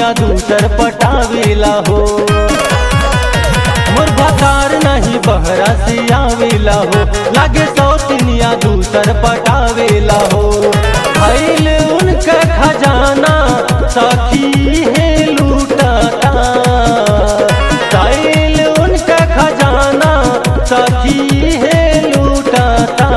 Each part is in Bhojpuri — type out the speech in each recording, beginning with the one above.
सौतिनिया दूसर पटावेला हो। मोर भतार नहीं बहरा से आवेला हो, लागे सौतिनिया दूसर पटावेला हो। भइल उनका खजाना सखी है लूटाता, भइल उनका खजाना सखी है लूटाता।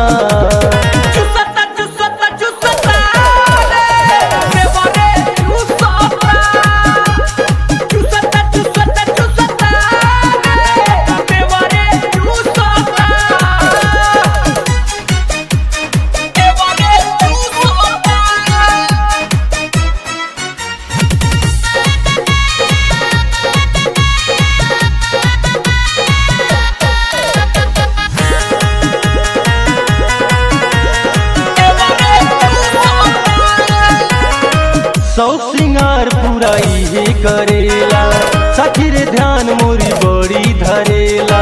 शौक सिंगार पूरा इहे करेला, सखी रे ध्यान मोरी बड़ी धरेला।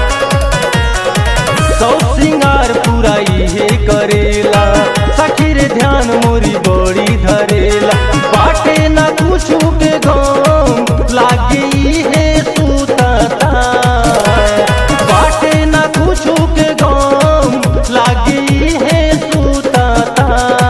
शौक सिंगार पूरा इहे करेला, सखी रे ध्यान मोरी बड़ी धरेला। बाटे न कुछ के गम लागे इहे सुताता, बाटे न कुछ के गम लागे इहे सुताता।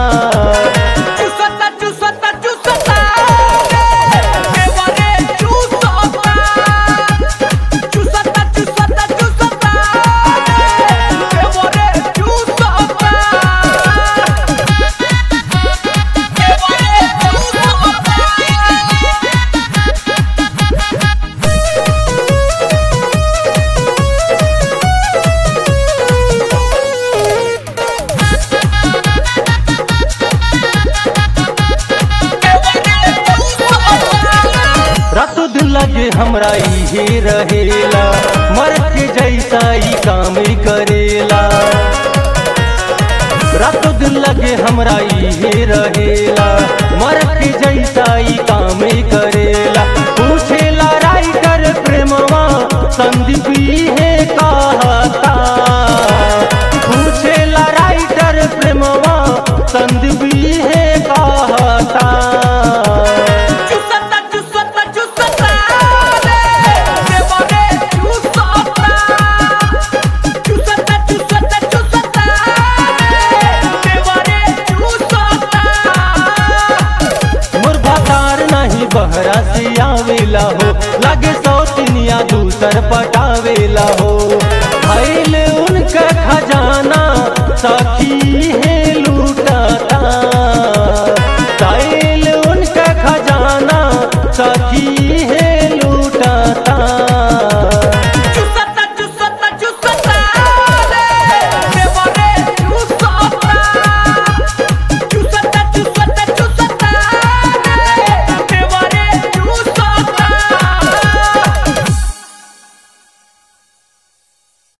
रातों दिन लगे हमरा इहे रहेला, मर्द के जैसा ही काम करेला। रातों दिन लगे हमरा इहे रहेला, मर्द के जैसा ही काम करेला। पूछेला राइटर प्रेमवा संदीप है कहता, पूछेला राइटर प्रेमवा संदीप है कहता। बहरा से आवेला हो,